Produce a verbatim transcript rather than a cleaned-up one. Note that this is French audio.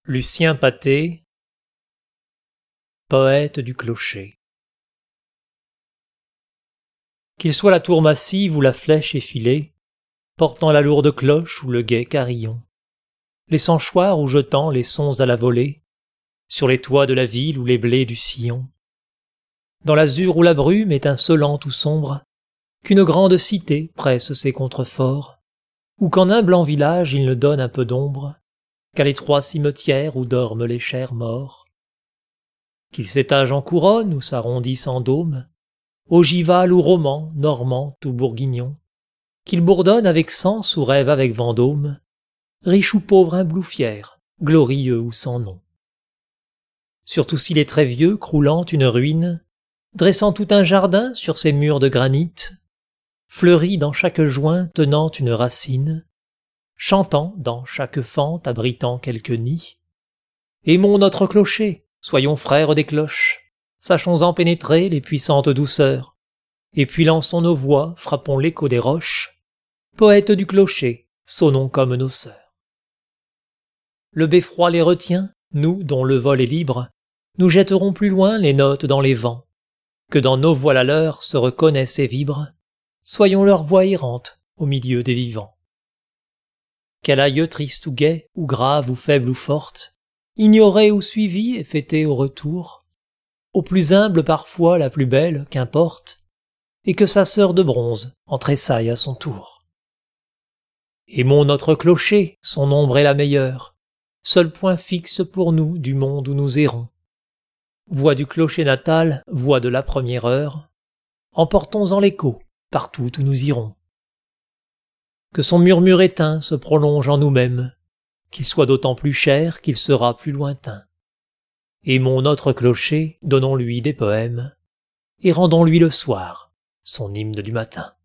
Lucien Pathé, poète du clocher. Qu'il soit la tour massive ou la flèche effilée, portant la lourde cloche ou le gai carillon, les sanchoirs ou jetant les sons à la volée, sur les toits de la ville ou les blés du sillon, dans l'azur où la brume étincelante ou sombre, qu'une grande cité presse ses contreforts, ou qu'en un blanc village il ne donne un peu d'ombre, qu'à l'étroit cimetière où dorment les chers morts. Qu'il s'étage en couronne ou s'arrondisse en dôme, ogival ou roman, normand ou bourguignon, qu'il bourdonne avec sens ou rêve avec Vendôme, riche ou pauvre imbloux fier, glorieux ou sans nom. Surtout s'il est très vieux, croulant une ruine, dressant tout un jardin sur ses murs de granit, fleuri dans chaque joint tenant une racine, chantant dans chaque fente abritant quelque nid. Aimons notre clocher, soyons frères des cloches, sachons-en pénétrer les puissantes douceurs, et puis lançons nos voix, frappons l'écho des roches, poètes du clocher, sonnons comme nos sœurs. Le beffroi les retient, nous dont le vol est libre, nous jetterons plus loin les notes dans les vents, que dans nos voix la leur se reconnaissent et vibrent, soyons leur voix errante au milieu des vivants. Qu'elle aille triste ou gaie, ou grave ou faible ou forte, ignorée ou suivie et fêtée au retour, au plus humble parfois la plus belle, qu'importe, et que sa sœur de bronze en tressaille à son tour. Aimons notre clocher, son ombre est la meilleure, seul point fixe pour nous du monde où nous errons. Voix du clocher natal, voix de la première heure, emportons-en l'écho partout où nous irons. Que son murmure éteint se prolonge en nous-mêmes, qu'il soit d'autant plus cher qu'il sera plus lointain. Aimons notre clocher, donnons-lui des poèmes, et rendons-lui le soir son hymne du matin.